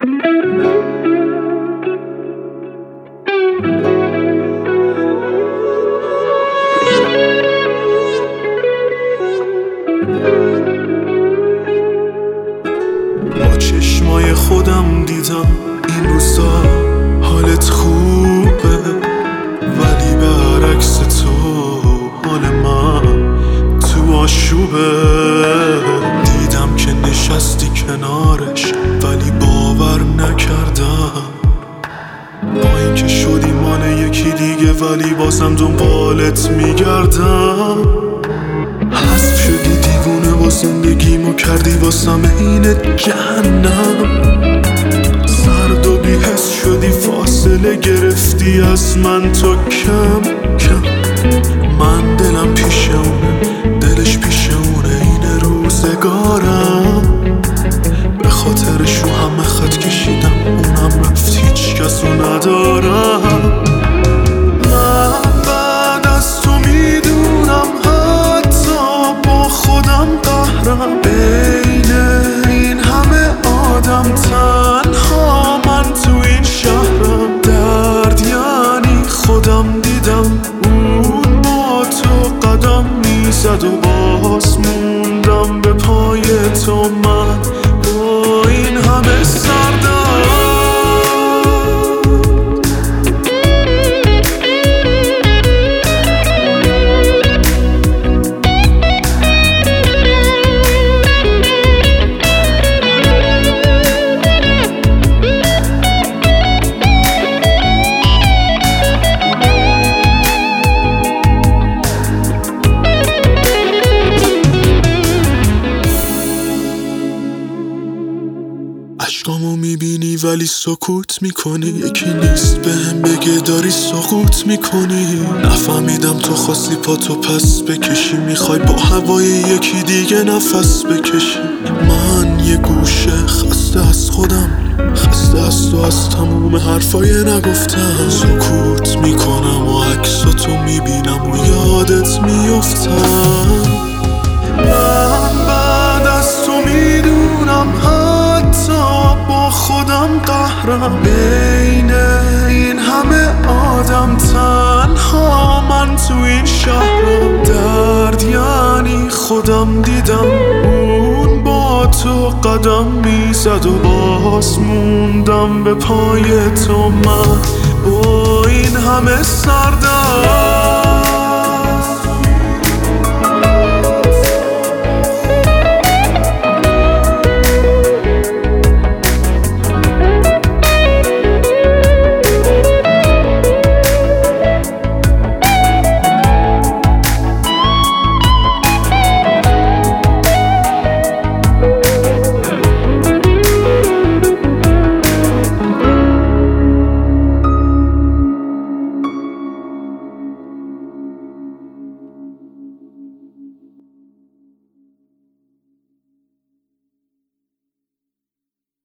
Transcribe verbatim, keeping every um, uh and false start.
با چشمای خودم دیدم این روزا حالت خوبه، ولی برعکس تو حال من تو آشوبه. دیدم که نشستی کنارش ولی باور نکردم، با اینکه شدی مال یکی دیگه ولی بازم دنبالت میگردم. حذف شدی دیوونه با زندگیمو کردی واسم اینه جهنم. سرد و بی‌حس شدی فاصله گرفتی از من تو کم کم. من دلم پیش اونه دلش پیش اونه، این روزگارم. به خاطرش رو همه خط کشیدم اونم رفت هیچ کسو ندارم. من بعد از تو میدونم حتی با خودم قهرم، بین این همه آدم تنها من تو این شهرم. درد یعنی خودم دیدم اون با تو قدم میزد و باز موندم به پای تو من با این همه سردم. عشقامو میبینی ولی سکوت میکنی، یکی نیست بهم بگه داری سقوط میکنی. نفهمیدم تو خواستی پاتو پس بکشی، میخوای با هوای یکی دیگه نفس بکشی. من یه گوشه خسته از خودم، خسته از تو، از تموم حرفای نگفتم. سکوت میکنم و عکساتو میبینم و یادت میفتم. من بعد از تو میدونم حتی با خودم قهرم، بین این همه آدم تنها من تو این شهرم. درد یعنی خودم دیدم اون با تو قدم میزد و باز موندم به پای تو من با این همه سردم.